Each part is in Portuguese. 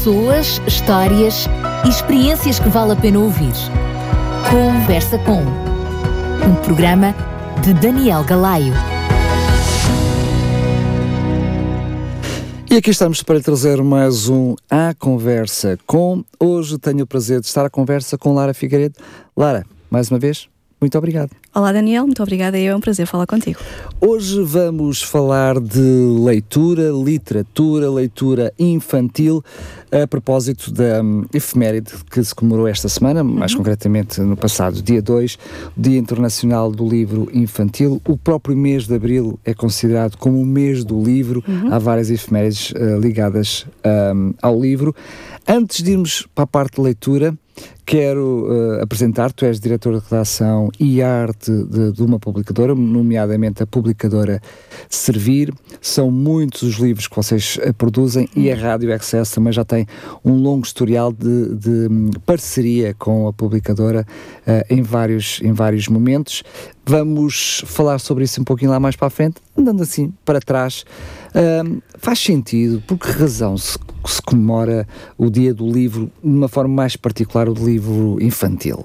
Pessoas, histórias e experiências que vale a pena ouvir. Conversa com. Um programa de Daniel Galaio. E aqui estamos para trazer mais um À Conversa com. Hoje tenho o prazer de estar à conversa com Lara Figueiredo. Lara, mais uma vez, muito obrigado. Olá Daniel, muito obrigada, é um prazer falar contigo. Hoje vamos falar de leitura, literatura, leitura infantil, a propósito da efeméride que se comemorou esta semana, mais concretamente no passado dia 2, Dia Internacional do Livro Infantil. O próprio mês de Abril é considerado como o mês do livro, há várias efemérides ligadas ao livro. Antes de irmos para a parte de leitura, quero apresentar, tu és diretor de redação e arte de uma publicadora, nomeadamente a publicadora Servir. São muitos os livros que vocês produzem e a Rádio Access também já tem um longo historial de parceria com a publicadora em vários momentos. Vamos falar sobre isso um pouquinho lá mais para a frente, andando assim para trás. Faz sentido? Por que razão se comemora o Dia do Livro, de uma forma mais particular, o do livro infantil?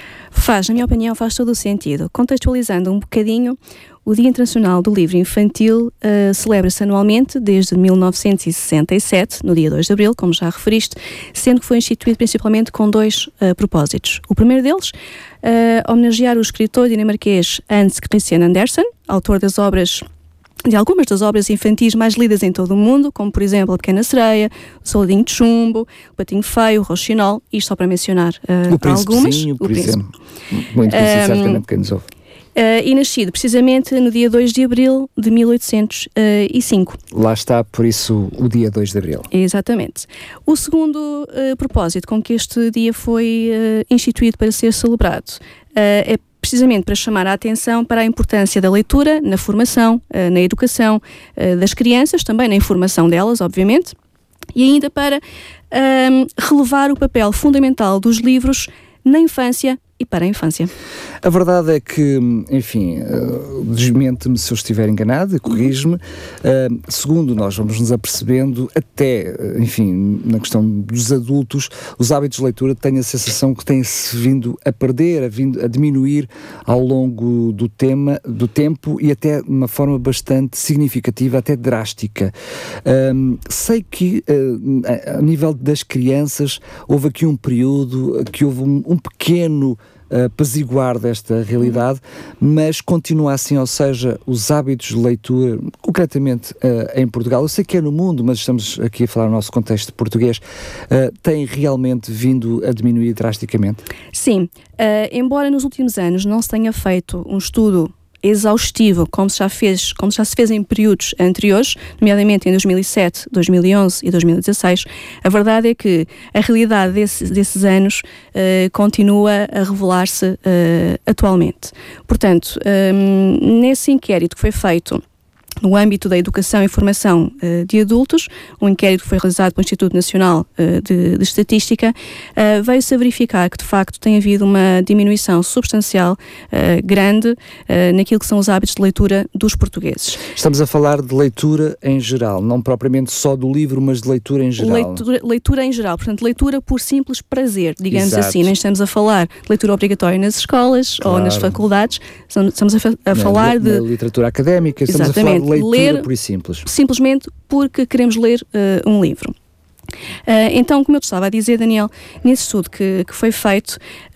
Na minha opinião, faz todo o sentido. Contextualizando um bocadinho, o Dia Internacional do Livro Infantil celebra-se anualmente desde 1967, no dia 2 de Abril, como já referiste, sendo que foi instituído principalmente com dois propósitos. O primeiro deles, homenagear o escritor dinamarquês Hans Christian Andersen, autor de algumas das obras infantis mais lidas em todo o mundo, como por exemplo A Pequena Sereia, O Soldadinho de Chumbo, O Patinho Feio, O Rouxinol, isto só para mencionar algumas. Por exemplo. Muito conhecido, certamente quem nos ouve. E nascido precisamente no dia 2 de Abril de 1805. Lá está, por isso, o dia 2 de Abril. Exatamente. O segundo propósito com que este dia foi instituído para ser celebrado é precisamente para chamar a atenção para a importância da leitura na formação, na educação das crianças, também na informação delas, obviamente, e ainda para relevar o papel fundamental dos livros na infância e para a infância. A verdade é que, enfim, desmente-me se eu estiver enganado, corrige-me, segundo nós vamos nos apercebendo, até, enfim, na questão dos adultos, os hábitos de leitura têm a sensação que têm-se vindo a perder, a diminuir ao longo do tempo e até de uma forma bastante significativa, até drástica. Sei que, a nível das crianças, houve aqui um período que houve um pequeno apaziguar desta realidade, mas continua assim, ou seja, os hábitos de leitura, concretamente em Portugal, eu sei que é no mundo, mas estamos aqui a falar no nosso contexto português, têm realmente vindo a diminuir drasticamente? Sim, embora nos últimos anos não se tenha feito um estudo exaustivo, como já se fez em períodos anteriores, nomeadamente em 2007, 2011 e 2016, a verdade é que a realidade desses anos continua a revelar-se atualmente. Portanto, nesse inquérito que foi feito no âmbito da educação e formação de adultos, um inquérito que foi realizado pelo Instituto Nacional de Estatística, veio-se a verificar que de facto tem havido uma diminuição substancial, grande, naquilo que são os hábitos de leitura dos portugueses. Estamos a falar de leitura em geral, não propriamente só do livro, mas de leitura em geral. Leitura em geral, portanto, leitura por simples prazer, digamos Exato. assim. Nem estamos a falar de leitura obrigatória nas escolas ou nas faculdades, estamos a falar de literatura académica, estamos a falar de leitura ler, pura e simples. Simplesmente porque queremos ler um livro. Então, como eu te estava a dizer, Daniel, nesse estudo que foi feito,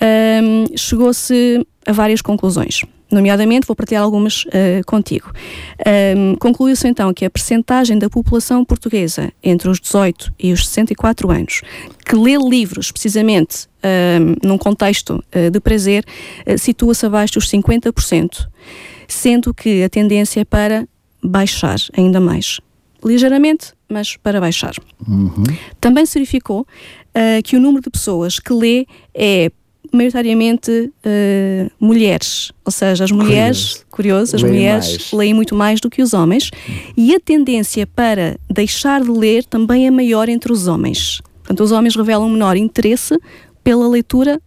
chegou-se a várias conclusões. Nomeadamente, vou partilhar algumas contigo. Concluiu-se então que a percentagem da população portuguesa entre os 18 e os 64 anos que lê livros, precisamente num contexto de prazer, situa-se abaixo dos 50%, sendo que a tendência é para baixar ainda mais. Ligeiramente, mas para baixar. Também se verificou que o número de pessoas que lê é maioritariamente mulheres, ou seja, as mulheres, curioso, as mulheres leem muito mais do que os homens, e a tendência para deixar de ler também é maior entre os homens. Portanto, os homens revelam menor interesse pela leitura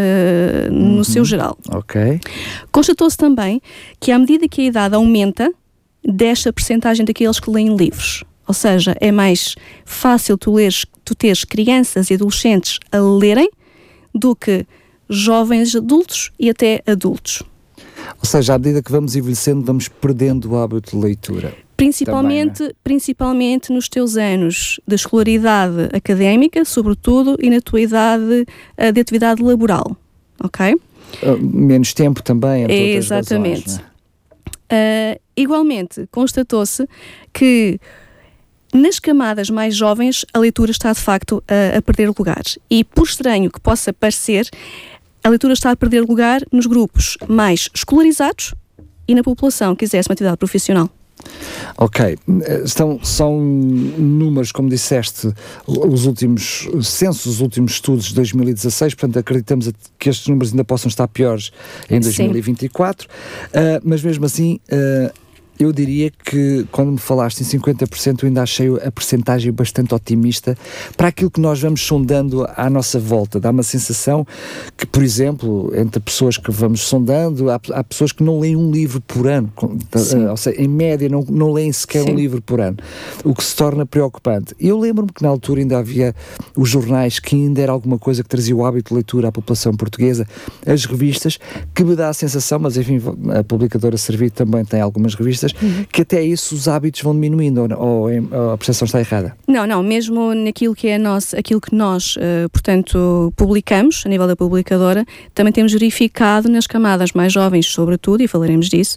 no seu geral. Ok. Constatou-se também que à medida que a idade aumenta, desce a percentagem daqueles que leem livros. Ou seja, é mais fácil tu leres tu teres crianças e adolescentes a lerem do que jovens adultos e até adultos. Ou seja, à medida que vamos envelhecendo, vamos perdendo o hábito de leitura. Principalmente nos teus anos de escolaridade académica, sobretudo, e na tua idade de atividade laboral, ok? Menos tempo também, entre outras exatamente. razões, não é? Igualmente, constatou-se que nas camadas mais jovens a leitura está de facto a perder lugar. E por estranho que possa parecer, a leitura está a perder lugar nos grupos mais escolarizados e na população que exerce uma atividade profissional. Ok, são números, como disseste, os últimos censos, os últimos estudos de 2016, portanto acreditamos que estes números ainda possam estar piores em 2024, mas mesmo assim eu diria que quando me falaste em 50% eu ainda achei a percentagem bastante otimista para aquilo que nós vamos sondando à nossa volta. Dá uma sensação que, por exemplo, entre pessoas que vamos sondando, há pessoas que não leem um livro por ano, ou seja, em média não leem sequer um livro por ano, o que se torna preocupante. Eu lembro-me que na altura ainda havia os jornais que ainda era alguma coisa que trazia o hábito de leitura à população portuguesa, as revistas, que me dá a sensação, mas enfim, a publicadora Servir também tem algumas revistas, que até isso os hábitos vão diminuindo, ou a percepção está errada? Não, mesmo naquilo que é aquilo que nós, portanto, publicamos, a nível da publicadora, também temos verificado nas camadas mais jovens, sobretudo, e falaremos disso,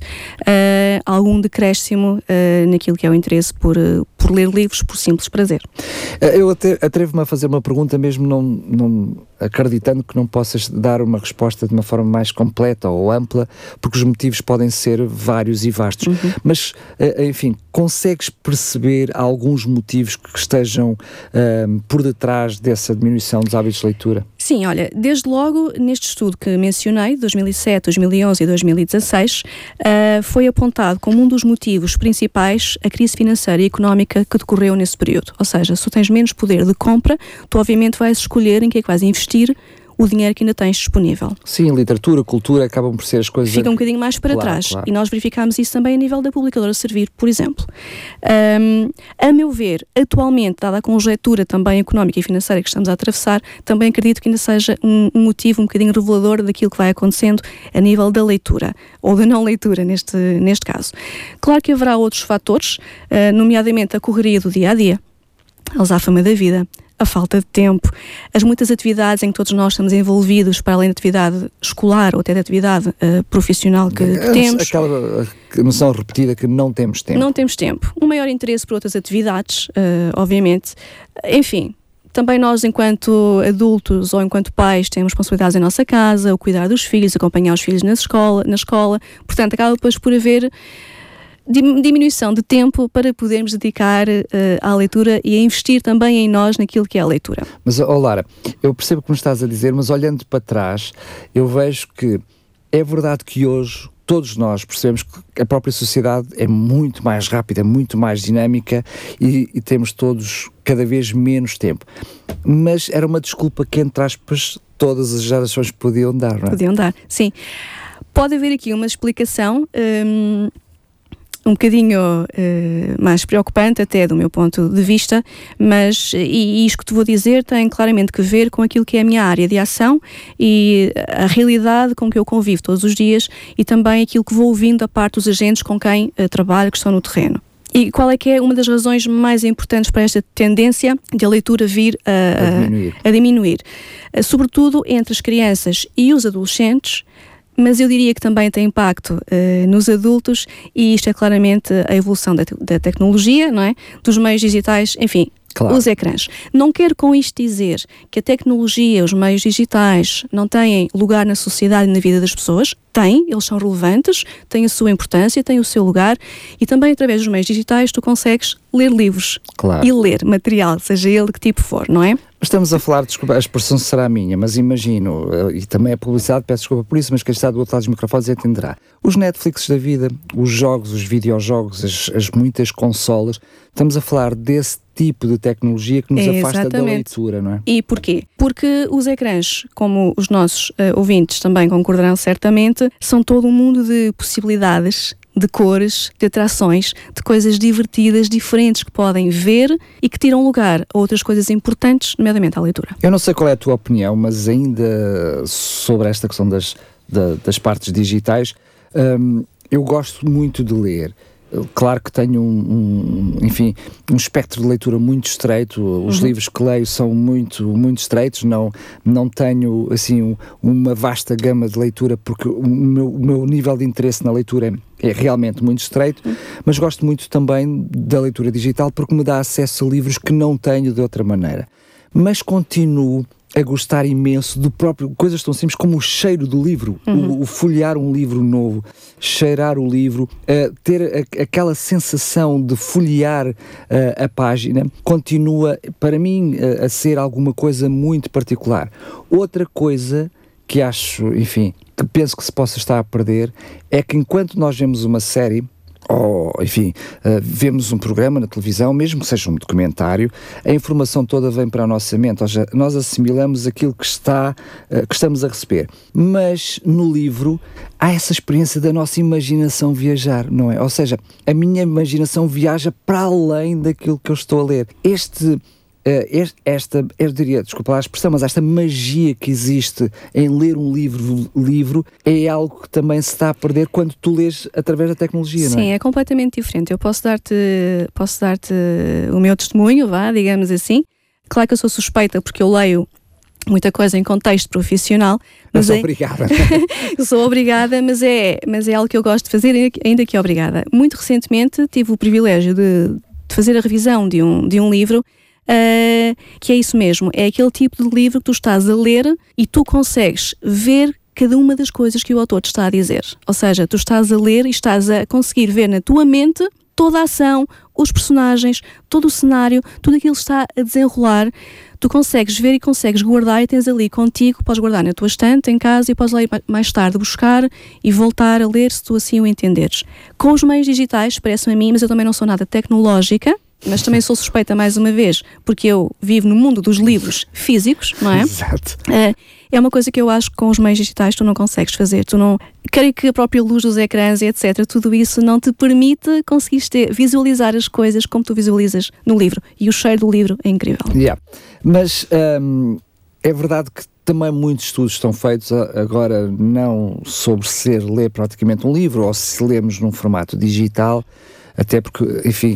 algum decréscimo naquilo que é o interesse por ler livros por simples prazer. Eu atrevo-me a fazer uma pergunta, mesmo não acreditando que não possas dar uma resposta de uma forma mais completa ou ampla, porque os motivos podem ser vários e vastos. Mas, enfim, consegues perceber alguns motivos que estejam por detrás dessa diminuição dos hábitos de leitura? Sim, olha, desde logo neste estudo que mencionei, 2007, 2011 e 2016, foi apontado como um dos motivos principais a crise financeira e económica que decorreu nesse período. Ou seja, se tu tens menos poder de compra, tu obviamente vais escolher em que é que vais investir o dinheiro que ainda tens disponível. Sim, literatura, cultura acabam por ser as coisas... Fica um bocadinho mais para trás. Claro. E nós verificámos isso também a nível da publicadora Servir, por exemplo. A meu ver, atualmente, dada a conjectura também económica e financeira que estamos a atravessar, também acredito que ainda seja um motivo um bocadinho revelador daquilo que vai acontecendo a nível da leitura, ou da não leitura, neste caso. Claro que haverá outros fatores, nomeadamente a correria do dia-a-dia, a azáfama da vida, a falta de tempo, as muitas atividades em que todos nós estamos envolvidos para além da atividade escolar ou até da atividade profissional que temos. Aquela noção repetida que não temos tempo. Não temos tempo. Um maior interesse por outras atividades, obviamente. Enfim, também nós, enquanto adultos ou enquanto pais, temos responsabilidades em nossa casa, o cuidar dos filhos, acompanhar os filhos na escola. Portanto, acaba depois por haver diminuição de tempo para podermos dedicar à leitura e a investir também em nós naquilo que é a leitura. Mas, Lara, eu percebo o que me estás a dizer, mas olhando para trás, eu vejo que é verdade que hoje todos nós percebemos que a própria sociedade é muito mais rápida, muito mais dinâmica e temos todos cada vez menos tempo. Mas era uma desculpa que, entre aspas, todas as gerações podiam dar, não é? Podiam dar, sim. Pode haver aqui uma explicação um bocadinho mais preocupante até do meu ponto de vista, mas e isto que te vou dizer tem claramente que ver com aquilo que é a minha área de ação e a realidade com que eu convivo todos os dias e também aquilo que vou ouvindo da parte dos agentes com quem trabalho, que estão no terreno. E qual é que é uma das razões mais importantes para esta tendência de a leitura vir a diminuir? Sobretudo entre as crianças e os adolescentes, mas eu diria que também tem impacto nos adultos e isto é claramente a evolução da tecnologia, não é? Dos meios digitais, enfim, claro. Os ecrãs. Não quero com isto dizer que a tecnologia, os meios digitais não têm lugar na sociedade e na vida das pessoas. Têm, eles são relevantes, têm a sua importância, têm o seu lugar e também através dos meios digitais tu consegues ler livros, claro. E ler material, seja ele de que tipo for, não é? Estamos a falar, desculpa, a expressão será minha, mas imagino, e também a publicidade, peço desculpa por isso, mas quem está do outro lado dos microfones entenderá. Os Netflix da vida, os jogos, os videojogos, as muitas consolas, estamos a falar desse tipo de tecnologia que nos afasta da leitura, não é? E porquê? Porque os ecrãs, como os nossos ouvintes também concordarão certamente, são todo um mundo de possibilidades de cores, de atrações, de coisas divertidas, diferentes que podem ver e que tiram lugar a outras coisas importantes, nomeadamente à leitura. Eu não sei qual é a tua opinião, mas ainda sobre esta questão das partes digitais, eu gosto muito de ler. Claro que tenho um espectro de leitura muito estreito. Os livros que leio são muito, muito estreitos. Não tenho assim uma vasta gama de leitura, porque o meu nível de interesse na leitura é realmente muito estreito, mas gosto muito também da leitura digital porque me dá acesso a livros que não tenho de outra maneira. Mas continuo a gostar imenso do próprio, coisas tão simples como o cheiro do livro, o folhear um livro novo, cheirar o livro, ter aquela sensação de folhear a página, continua para mim a ser alguma coisa muito particular. Outra coisa que acho, enfim, que penso que se possa estar a perder, é que enquanto nós vemos uma série, ou, enfim, vemos um programa na televisão, mesmo que seja um documentário, a informação toda vem para a nossa mente, nós assimilamos aquilo que estamos a receber. Mas no livro há essa experiência da nossa imaginação viajar, não é? Ou seja, a minha imaginação viaja para além daquilo que eu estou a ler. Eu diria, desculpa lá a expressão, mas esta magia que existe em ler um livro é algo que também se está a perder quando tu lês através da tecnologia, não é? Sim, é completamente diferente. Eu posso dar-te o meu testemunho, digamos assim. Claro que eu sou suspeita porque eu leio muita coisa em contexto profissional. Mas obrigada. Eu sou obrigada, mas é algo que eu gosto de fazer, ainda que obrigada. Muito recentemente tive o privilégio de fazer a revisão de um livro, que é isso mesmo, é aquele tipo de livro que tu estás a ler e tu consegues ver cada uma das coisas que o autor te está a dizer. Ou seja, tu estás a ler e estás a conseguir ver na tua mente toda a ação, os personagens, todo o cenário, tudo aquilo está a desenrolar. Tu consegues ver e consegues guardar e tens ali contigo, podes guardar na tua estante, em casa, e podes lá ir mais tarde buscar e voltar a ler se tu assim o entenderes. Com os meios digitais, parece-me a mim, mas eu também não sou nada tecnológica, mas também sou suspeita mais uma vez, porque eu vivo no mundo dos livros físicos, não é? Exato. É uma coisa que eu acho que com os meios digitais tu não consegues fazer. Creio que a própria luz dos ecrãs e etc., tudo isso não te permite conseguir visualizar as coisas como tu visualizas no livro. E o cheiro do livro é incrível. Yeah. Mas é verdade que também muitos estudos estão feitos agora não sobre ler praticamente um livro, ou se lemos num formato digital, até porque, enfim,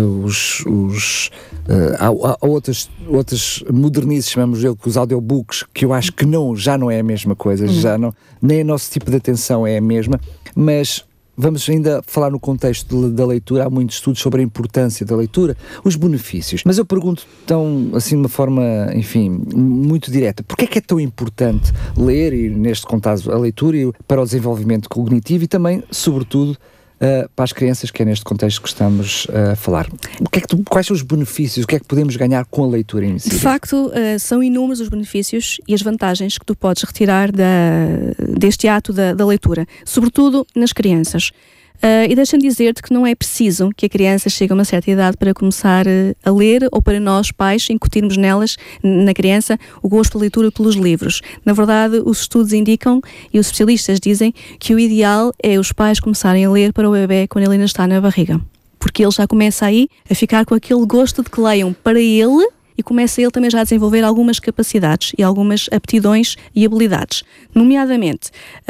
há outras modernices, chamamos eu, que os audiobooks, que eu acho que já não é a mesma coisa, nem o nosso tipo de atenção é a mesma, mas vamos ainda falar no contexto da leitura. Há muitos estudos sobre a importância da leitura, os benefícios, mas eu pergunto tão, assim, de uma forma, enfim, muito direta, porque é que é tão importante ler, e neste caso a leitura, para o desenvolvimento cognitivo e também, sobretudo, para as crianças, que é neste contexto que estamos a falar. Quais são os benefícios? O que é que podemos ganhar com a leitura inicial? De facto, são inúmeros os benefícios e as vantagens que tu podes retirar deste ato da leitura, sobretudo nas crianças. E deixa-me dizer-te que não é preciso que a criança chegue a uma certa idade para começar a ler, ou para nós, pais, incutirmos na criança, o gosto pela leitura pelos livros. Na verdade, os estudos indicam, e os especialistas dizem, que o ideal é os pais começarem a ler para o bebê quando ele ainda está na barriga. Porque ele já começa aí a ficar com aquele gosto de que leiam para ele, e começa ele também já a desenvolver algumas capacidades e algumas aptidões e habilidades. Nomeadamente,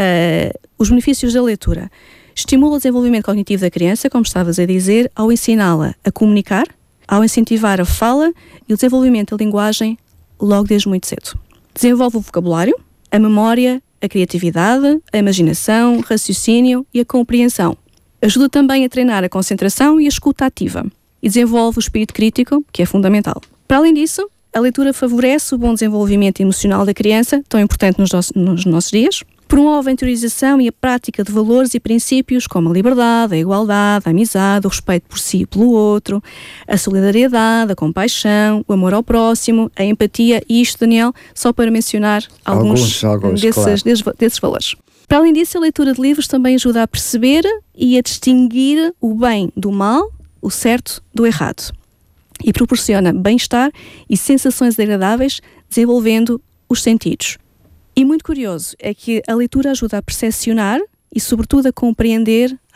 os benefícios da leitura. Estimula o desenvolvimento cognitivo da criança, como estavas a dizer, ao ensiná-la a comunicar, ao incentivar a fala e o desenvolvimento da linguagem logo desde muito cedo. Desenvolve o vocabulário, a memória, a criatividade, a imaginação, o raciocínio e a compreensão. Ajuda também a treinar a concentração e a escuta ativa. E desenvolve o espírito crítico, que é fundamental. Para além disso, a leitura favorece o bom desenvolvimento emocional da criança, tão importante nos nossos dias. Promove a interiorização e a prática de valores e princípios como a liberdade, a igualdade, a amizade, o respeito por si e pelo outro, a solidariedade, a compaixão, o amor ao próximo, a empatia, e isto, Daniel, só para mencionar alguns desses valores. Para além disso, a leitura de livros também ajuda a perceber e a distinguir o bem do mal, o certo do errado, e proporciona bem-estar e sensações agradáveis, desenvolvendo os sentidos. E muito curioso é que a leitura ajuda a percepcionar e, sobretudo, a compreender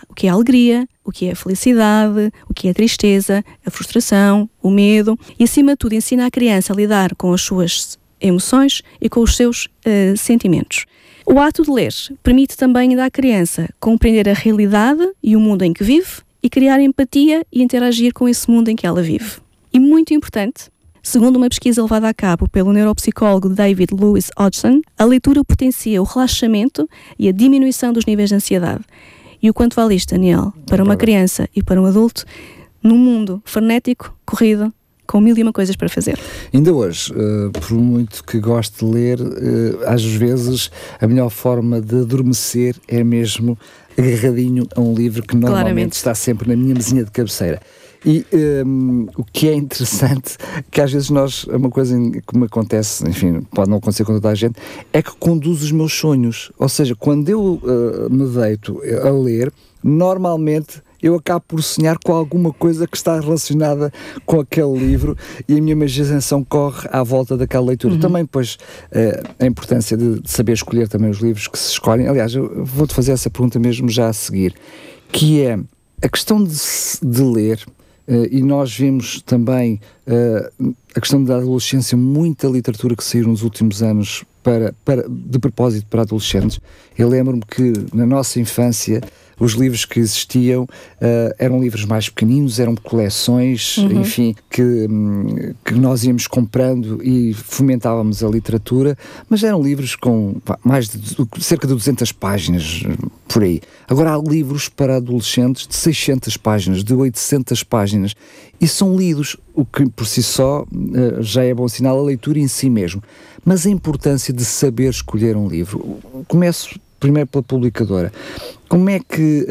o que é a alegria, o que é a felicidade, o que é a tristeza, a frustração, o medo e, acima de tudo, ensina a criança a lidar com as suas emoções e com os seus sentimentos. O ato de ler permite também à criança compreender a realidade e o mundo em que vive e criar empatia e interagir com esse mundo em que ela vive. E muito importante, segundo uma pesquisa levada a cabo pelo neuropsicólogo David Lewis Hodgson, a leitura potencia o relaxamento e a diminuição dos níveis de ansiedade. E o quanto vale isto, Daniel, para uma criança e para um adulto, num mundo frenético, corrido, com 1001 coisas para fazer. Ainda hoje, por muito que goste de ler, às vezes a melhor forma de adormecer é mesmo agarradinho a um livro que normalmente está sempre na minha mesinha de cabeceira. E o que é interessante, que às vezes uma coisa que me acontece, enfim, pode não acontecer com toda a gente, é que conduz os meus sonhos. Ou seja, quando eu me deito a ler, normalmente eu acabo por sonhar com alguma coisa que está relacionada com aquele livro e a minha imaginação corre à volta daquela leitura. Também, pois, a importância de saber escolher também os livros que se escolhem. Aliás, eu vou-te fazer essa pergunta mesmo já a seguir, que é a questão de ler, e nós vimos também a questão da adolescência, muita literatura que saiu nos últimos anos de propósito para adolescentes. Eu lembro-me que na nossa infância os livros que existiam eram livros mais pequeninos, eram coleções, enfim, que nós íamos comprando e fomentávamos a literatura, mas eram livros com cerca de 200 páginas, por aí. Agora há livros para adolescentes de 600 páginas, de 800 páginas, e são lidos, o que por si só já é bom sinal, a leitura em si mesmo. Mas a importância de saber escolher um livro. Começo primeiro pela publicadora. Como é que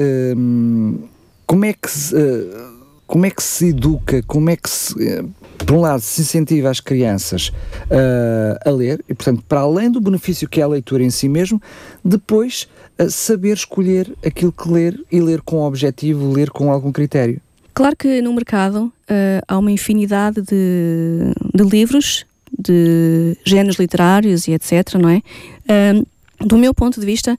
se educa, como é que se, por um lado, se incentiva as crianças a ler, e portanto, para além do benefício que é a leitura em si mesmo, depois saber escolher aquilo que ler e ler com objetivo, ler com algum critério? Claro que no mercado há uma infinidade de livros, de géneros literários e etc, não é? Do meu ponto de vista,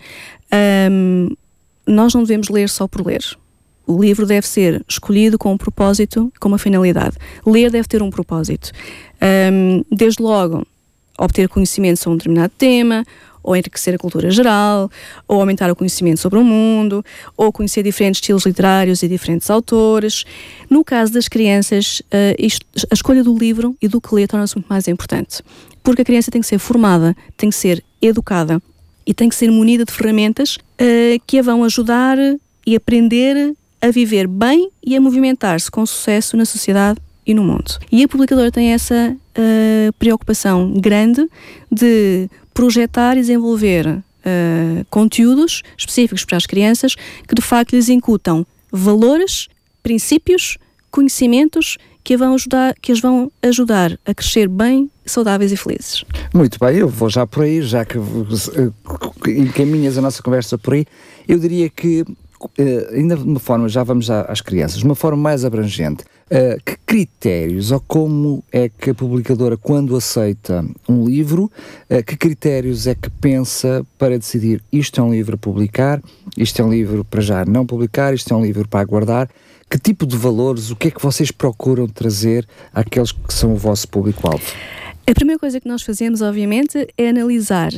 nós não devemos ler só por ler. O livro deve ser escolhido com um propósito, com uma finalidade. Ler deve ter um propósito. Desde logo, obter conhecimento sobre um determinado tema, ou enriquecer a cultura geral, ou aumentar o conhecimento sobre o mundo, ou conhecer diferentes estilos literários e diferentes autores. No caso das crianças, a escolha do livro e do que ler torna-se muito mais importante. Porque a criança tem que ser formada, tem que ser educada e tem que ser munida de ferramentas que a vão ajudar e aprender a viver bem e a movimentar-se com sucesso na sociedade e no mundo. E a publicadora tem essa preocupação grande de projetar e desenvolver conteúdos específicos para as crianças que de facto lhes incutam valores, princípios, conhecimentos que as vão ajudar a crescer bem, saudáveis e felizes. Muito bem, eu vou já por aí, já que encaminhas a nossa conversa por aí, eu diria que ainda de uma forma, já vamos às crianças, de uma forma mais abrangente, que critérios ou como é que a publicadora, quando aceita um livro, que critérios é que pensa para decidir isto é um livro a publicar, isto é um livro para já não publicar, isto é um livro para aguardar? Que tipo de valores, o que é que vocês procuram trazer àqueles que são o vosso público-alvo? A primeira coisa que nós fazemos, obviamente, é analisar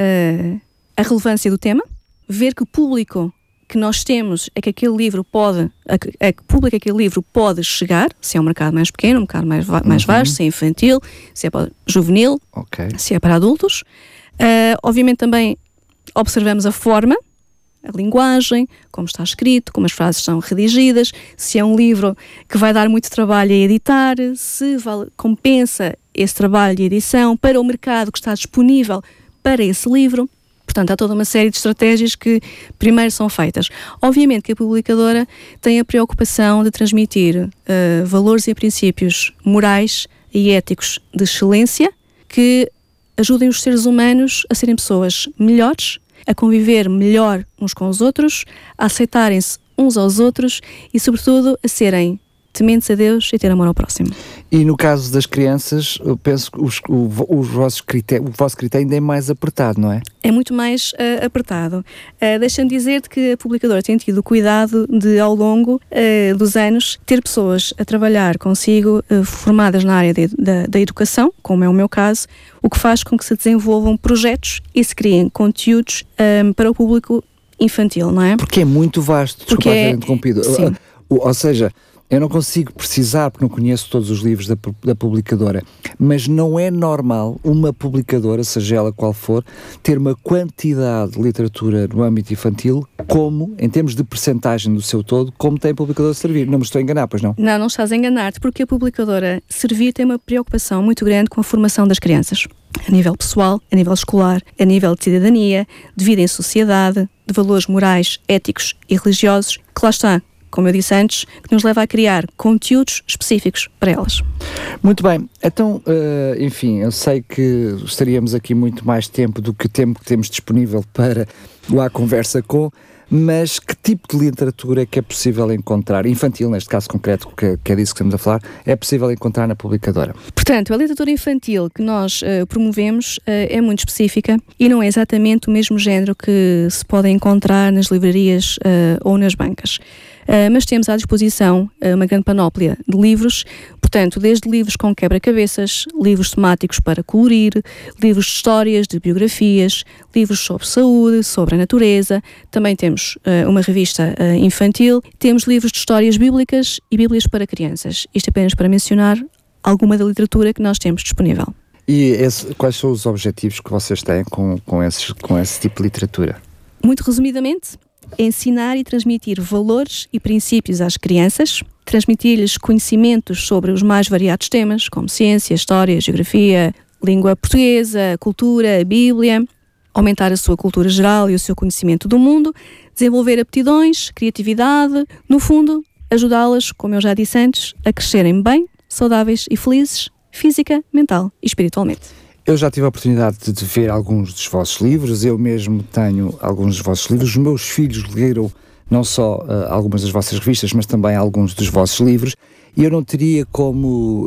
a relevância do tema, ver que público que nós temos é que aquele livro pode, a que público aquele livro pode chegar, se é um mercado mais pequeno, um mercado mais vasto, se é infantil, se é para juvenil, se é para adultos. Obviamente também observamos a forma, a linguagem, como está escrito, como as frases são redigidas, se é um livro que vai dar muito trabalho a editar, se compensa esse trabalho de edição para o mercado que está disponível para esse livro. Portanto, há toda uma série de estratégias que primeiro são feitas. Obviamente que a publicadora tem a preocupação de transmitir valores e princípios morais e éticos de excelência que ajudem os seres humanos a serem pessoas melhores, a conviver melhor uns com os outros, a aceitarem-se uns aos outros e, sobretudo, a serem tementes a Deus e ter amor ao próximo. E no caso das crianças, eu penso que o vosso critério ainda é mais apertado, não é? É muito mais apertado. Deixa-me dizer-te que a publicadora tem tido o cuidado de, ao longo dos anos, ter pessoas a trabalhar consigo formadas na área da educação, como é o meu caso, o que faz com que se desenvolvam projetos e se criem conteúdos para o público infantil, não é? Porque é muito vasto, desculpa ter interrompido. Sim. Ou seja, eu não consigo precisar, porque não conheço todos os livros da publicadora, mas não é normal uma publicadora, seja ela qual for, ter uma quantidade de literatura no âmbito infantil, como, em termos de percentagem do seu todo, como tem a publicadora Servir. Não me estou a enganar, pois não? Não estás a enganar-te, porque a publicadora Servir tem uma preocupação muito grande com a formação das crianças. A nível pessoal, a nível escolar, a nível de cidadania, de vida em sociedade, de valores morais, éticos e religiosos, que lá está, como eu disse antes, que nos leva a criar conteúdos específicos para elas. Muito bem, então, enfim, eu sei que estaríamos aqui muito mais tempo do que o tempo que temos disponível para a conversa com, mas que tipo de literatura é que é possível encontrar, infantil neste caso concreto, que é disso que estamos a falar, é possível encontrar na publicadora? Portanto, a literatura infantil que nós promovemos é muito específica e não é exatamente o mesmo género que se pode encontrar nas livrarias ou nas bancas. Mas temos à disposição uma grande panóplia de livros, portanto, desde livros com quebra-cabeças, livros temáticos para colorir, livros de histórias, de biografias, livros sobre saúde, sobre a natureza, também temos uma revista infantil, temos livros de histórias bíblicas e bíblias para crianças. Isto apenas para mencionar alguma da literatura que nós temos disponível. E quais são os objetivos que vocês têm com esse tipo de literatura? Muito resumidamente, ensinar e transmitir valores e princípios às crianças, transmitir-lhes conhecimentos sobre os mais variados temas, como ciência, história, geografia, língua portuguesa, cultura, a Bíblia, aumentar a sua cultura geral e o seu conhecimento do mundo, desenvolver aptidões, criatividade, no fundo, ajudá-las, como eu já disse antes, a crescerem bem, saudáveis e felizes, física, mental e espiritualmente. Eu já tive a oportunidade de ver alguns dos vossos livros, eu mesmo tenho alguns dos vossos livros, os meus filhos leram não só algumas das vossas revistas, mas também alguns dos vossos livros, e eu não teria como,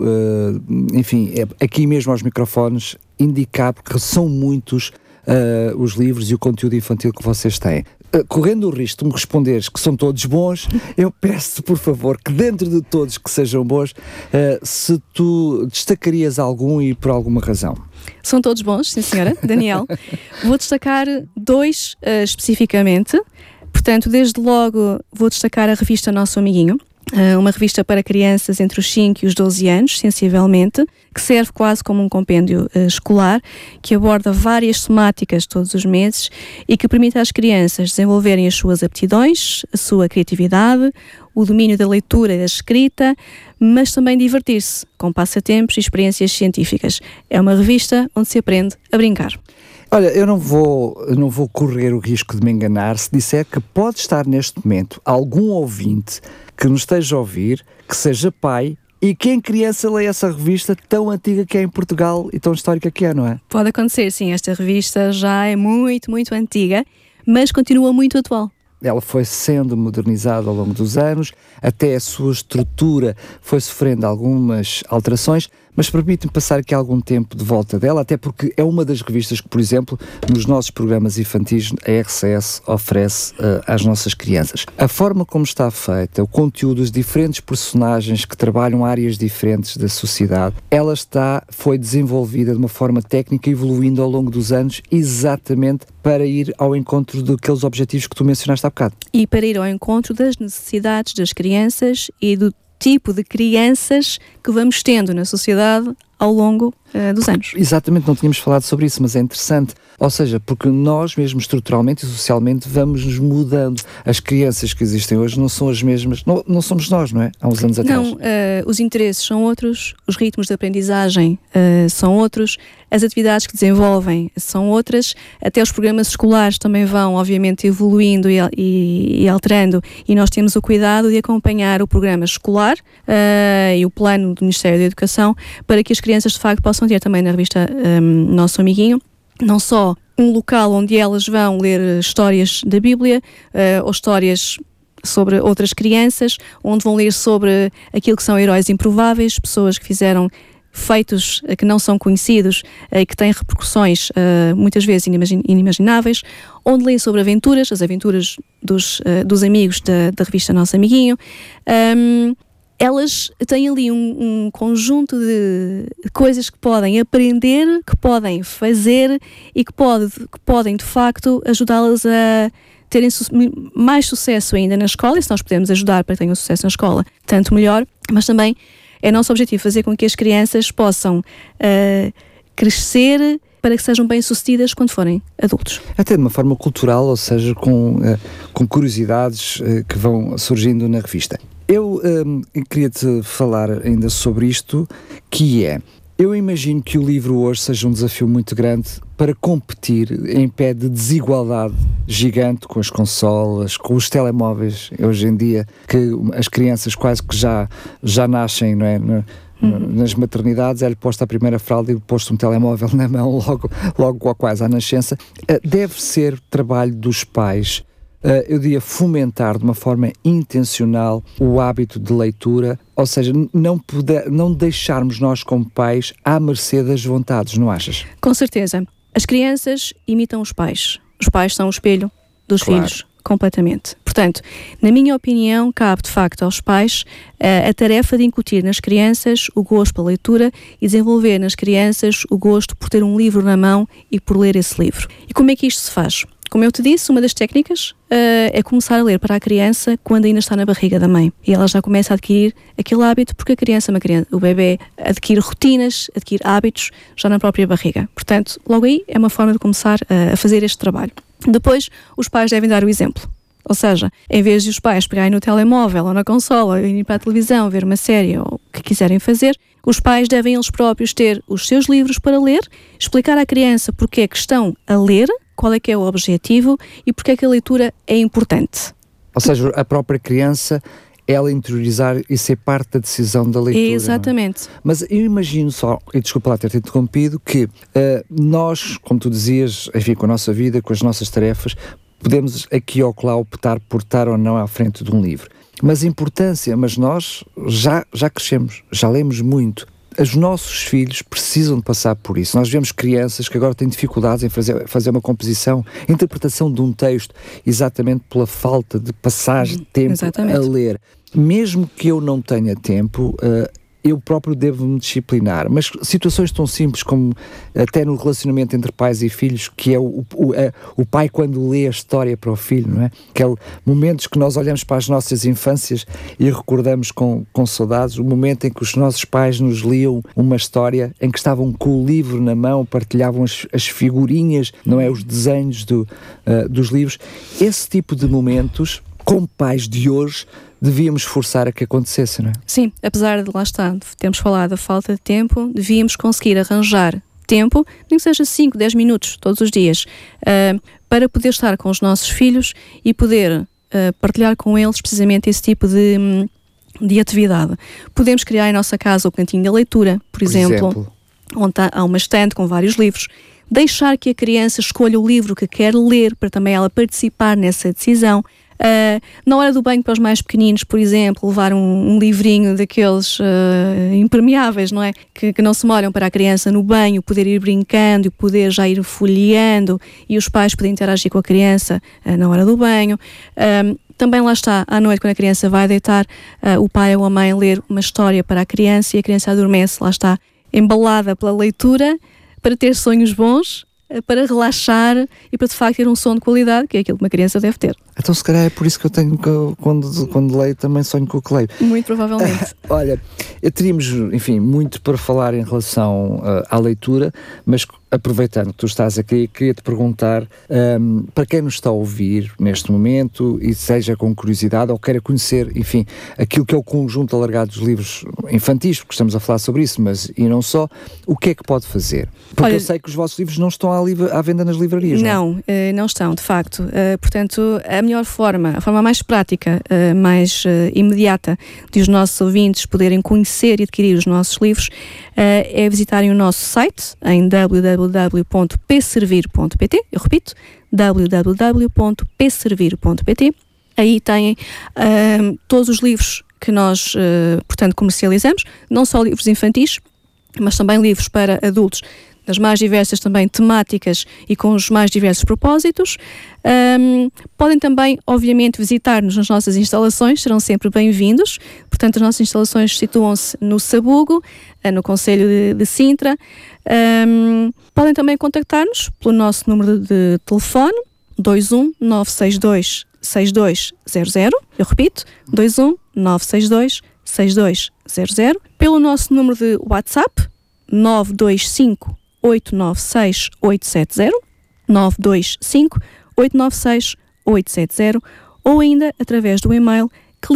enfim, aqui mesmo aos microfones, indicar, porque são muitos os livros e o conteúdo infantil que vocês têm. Correndo o risco de me responderes que são todos bons, eu peço-te, por favor, que dentro de todos que sejam bons, se tu destacarias algum e por alguma razão. São todos bons, sim senhora, Daniel. Vou destacar dois especificamente. Portanto, desde logo vou destacar a revista Nosso Amiguinho, uma revista para crianças entre os 5 e os 12 anos, sensivelmente, que serve quase como um compêndio escolar, que aborda várias temáticas todos os meses e que permite às crianças desenvolverem as suas aptidões, a sua criatividade, o domínio da leitura e da escrita, mas também divertir-se com passatempos e experiências científicas. É uma revista onde se aprende a brincar. Olha, eu não vou correr o risco de me enganar se disser que pode estar neste momento algum ouvinte que nos esteja a ouvir, que seja pai e que em criança leia essa revista tão antiga que é em Portugal e tão histórica que é, não é? Pode acontecer, sim. Esta revista já é muito, muito antiga, mas continua muito atual. Ela foi sendo modernizada ao longo dos anos, até a sua estrutura foi sofrendo algumas alterações, mas permite-me passar aqui algum tempo de volta dela, até porque é uma das revistas que, por exemplo, nos nossos programas infantis, a RCS oferece às nossas crianças. A forma como está feita, o conteúdo, os diferentes personagens que trabalham áreas diferentes da sociedade, ela foi desenvolvida de uma forma técnica, evoluindo ao longo dos anos, exatamente para ir ao encontro daqueles objetivos que tu mencionaste há bocado. E para ir ao encontro das necessidades das crianças e do tipo de crianças que vamos tendo na sociedade ao longo dos anos. Exatamente, não tínhamos falado sobre isso, mas é interessante. Ou seja, porque nós mesmo estruturalmente e socialmente vamos nos mudando. As crianças que existem hoje não são as mesmas, não somos nós, não é? Há uns anos atrás. Não, os interesses são outros, os ritmos de aprendizagem são outros, as atividades que desenvolvem são outras, até os programas escolares também vão, obviamente, evoluindo e alterando, e nós temos o cuidado de acompanhar o programa escolar e o plano do Ministério da Educação para que as crianças, de facto, possam ter também na revista Nosso Amiguinho, não só um local onde elas vão ler histórias da Bíblia ou histórias sobre outras crianças, onde vão ler sobre aquilo que são heróis improváveis, pessoas que fizeram feitos que não são conhecidos e que têm repercussões muitas vezes inimagináveis, onde leem sobre aventuras, as aventuras dos amigos da revista Nosso Amiguinho. Elas têm ali um conjunto de coisas que podem aprender, que podem fazer e que podem de facto ajudá-las a terem mais sucesso ainda na escola. E se nós pudermos ajudar para que tenham sucesso na escola, tanto melhor, mas também é nosso objetivo fazer com que as crianças possam crescer para que sejam bem-sucedidas quando forem adultos. Até de uma forma cultural, ou seja, com curiosidades que vão surgindo na revista. Eu queria-te falar ainda sobre isto, que é, eu imagino que o livro hoje seja um desafio muito grande para competir em pé de desigualdade gigante com as consolas, com os telemóveis, hoje em dia, que as crianças quase que já nascem, não é? Nas maternidades, é-lhe posta a primeira fralda e posto um telemóvel na mão logo quase à nascença. Deve ser trabalho dos pais, eu diria, fomentar de uma forma intencional o hábito de leitura, ou seja, não deixarmos nós como pais à mercê das vontades, não achas? Com certeza. As crianças imitam os pais. Os pais são o espelho dos filhos, completamente. Portanto, na minha opinião, cabe de facto aos pais a tarefa de incutir nas crianças o gosto pela leitura e desenvolver nas crianças o gosto por ter um livro na mão e por ler esse livro. E como é que isto se faz? Como eu te disse, uma das técnicas é começar a ler para a criança quando ainda está na barriga da mãe. E ela já começa a adquirir aquele hábito, porque o bebê adquire rotinas, adquire hábitos já na própria barriga. Portanto, logo aí é uma forma de começar a fazer este trabalho. Depois, os pais devem dar o exemplo. Ou seja, em vez de os pais pegarem no telemóvel ou na consola, irem para a televisão, ver uma série ou o que quiserem fazer, os pais devem eles próprios ter os seus livros para ler, explicar à criança porque é que estão a ler, qual é que é o objetivo e porque é que a leitura é importante. Ou seja, a própria criança, ela interiorizar e ser parte da decisão da leitura. Exatamente. Não é? Mas eu imagino só, e desculpa lá ter-te interrompido, que nós, como tu dizias, enfim, com a nossa vida, com as nossas tarefas, podemos aqui ou lá optar por estar ou não à frente de um livro. Mas nós já crescemos, já lemos muito. Os nossos filhos precisam de passar por isso. Nós vemos crianças que agora têm dificuldades em fazer uma composição, interpretação de um texto, exatamente pela falta de passagem de tempo a ler. Mesmo que eu não tenha tempo, eu próprio devo-me disciplinar. Mas situações tão simples como até no relacionamento entre pais e filhos, que é o pai quando lê a história para o filho, não é? Momentos que nós olhamos para as nossas infâncias e recordamos com saudades, o momento em que os nossos pais nos liam uma história em que estavam com o livro na mão, partilhavam as figurinhas, não é? Os desenhos dos livros. Esse tipo de momentos, como pais de hoje, devíamos forçar a que acontecesse, não é? Sim, apesar de, lá está, termos falado da falta de tempo, devíamos conseguir arranjar tempo, nem que seja 5, 10 minutos todos os dias, para poder estar com os nossos filhos e poder partilhar com eles precisamente esse tipo de atividade. Podemos criar em nossa casa o cantinho da leitura, por exemplo, onde há uma estante com vários livros. Deixar que a criança escolha o livro que quer ler, para também ela participar nessa decisão. Na hora do banho, para os mais pequeninos, por exemplo, levar um livrinho daqueles impermeáveis, não é? Que não se molham, para a criança no banho poder ir brincando e poder já ir folheando, e os pais poderem interagir com a criança na hora do banho. Também lá está, à noite, quando a criança vai deitar, o pai ou a mãe ler uma história para a criança e a criança adormece, lá está, embalada pela leitura, para ter sonhos bons, para relaxar e para de facto ter um sono de qualidade, que é aquilo que uma criança deve ter. Então se calhar é por isso que eu tenho, quando leio, também sonho com o que leio. Muito provavelmente. Olha, teríamos, enfim, muito para falar em relação à leitura, mas aproveitando que tu estás aqui, queria-te perguntar, para quem nos está a ouvir neste momento e seja com curiosidade ou queira conhecer, enfim, aquilo que é o conjunto alargado dos livros infantis, porque estamos a falar sobre isso, mas e não só, o que é que pode fazer? Porque eu sei que os vossos livros não estão à venda nas livrarias, não é? Não estão, de facto. Portanto, a melhor forma, a forma mais prática, mais imediata de os nossos ouvintes poderem conhecer e adquirir os nossos livros é visitarem o nosso site em www.pservir.pt. Eu repito, www.pservir.pt. Aí têm todos os livros que nós, portanto, comercializamos, não só livros infantis, mas também livros para adultos, das mais diversas também temáticas e com os mais diversos propósitos. Podem também, obviamente, visitar-nos nas nossas instalações, serão sempre bem-vindos. Portanto, as nossas instalações situam-se no Sabugo, no concelho de Sintra. Podem também contactar-nos pelo nosso número de telefone, 21 962 6200, eu repito, 21 962 6200, pelo nosso número de WhatsApp, 925 896 870, 925 896 870, ou ainda através do e-mail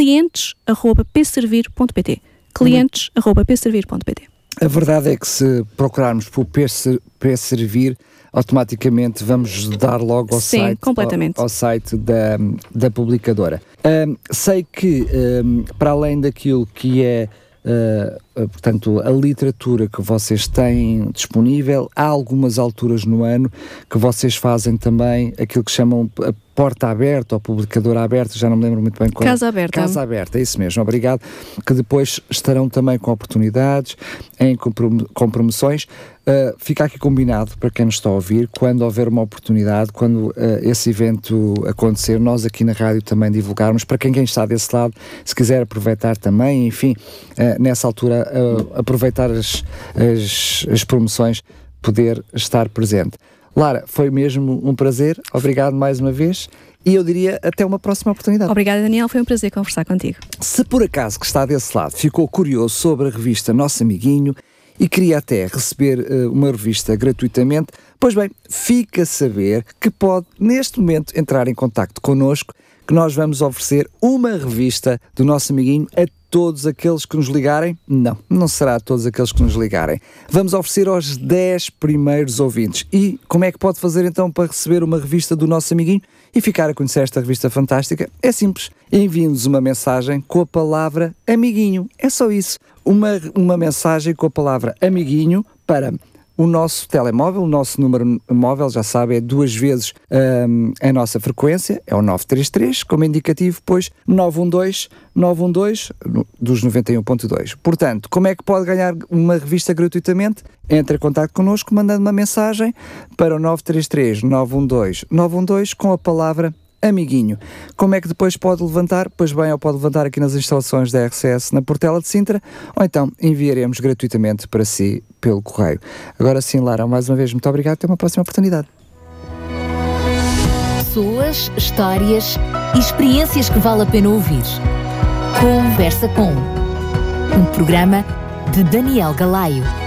clientes@pservir.pt, clientes@pservir.pt. A verdade é que se procurarmos por P-Servir, automaticamente vamos dar logo ao site, ao site da publicadora. Sei que, para além daquilo que é, portanto, a literatura que vocês têm disponível, há algumas alturas no ano que vocês fazem também aquilo que chamam a porta aberta ou publicadora aberta, já não me lembro muito bem qual. Casa Aberta. Casa Aberta, é isso mesmo, obrigado, que depois estarão também com oportunidades, com promoções. Fica aqui combinado para quem nos está a ouvir, quando houver uma oportunidade, quando esse evento acontecer, nós aqui na rádio também divulgarmos, para quem está desse lado, se quiser aproveitar também, enfim, nessa altura aproveitar as promoções, poder estar presente. Lara, foi mesmo um prazer, obrigado mais uma vez e eu diria até uma próxima oportunidade. Obrigada, Daniel, foi um prazer conversar contigo. Se por acaso que está desse lado ficou curioso sobre a revista Nosso Amiguinho e queria até receber uma revista gratuitamente, pois bem, fica a saber que pode neste momento entrar em contacto connosco, que nós vamos oferecer uma revista do Nosso Amiguinho a todos aqueles que nos ligarem. Não será a todos aqueles que nos ligarem. Vamos oferecer aos 10 primeiros ouvintes. E como é que pode fazer então para receber uma revista do Nosso Amiguinho e ficar a conhecer esta revista fantástica? É simples. Envie-nos uma mensagem com a palavra amiguinho. É só isso. Uma mensagem com a palavra amiguinho para o nosso telemóvel, o nosso número móvel, já sabe, é 2 vezes a nossa frequência, é o 933, como indicativo, pois 912 dos 91.2. Portanto, como é que pode ganhar uma revista gratuitamente? Entre em contato connosco mandando uma mensagem para o 933 912 912 com a palavra amiguinho. Como é que depois pode levantar? Pois bem, ou pode levantar aqui nas instalações da RCS na Portela de Sintra, ou então enviaremos gratuitamente para si pelo correio. Agora sim, Lara, mais uma vez, muito obrigado, até uma próxima oportunidade. Pessoas, histórias e experiências que vale a pena ouvir. Conversa com um programa de Daniel Galaio.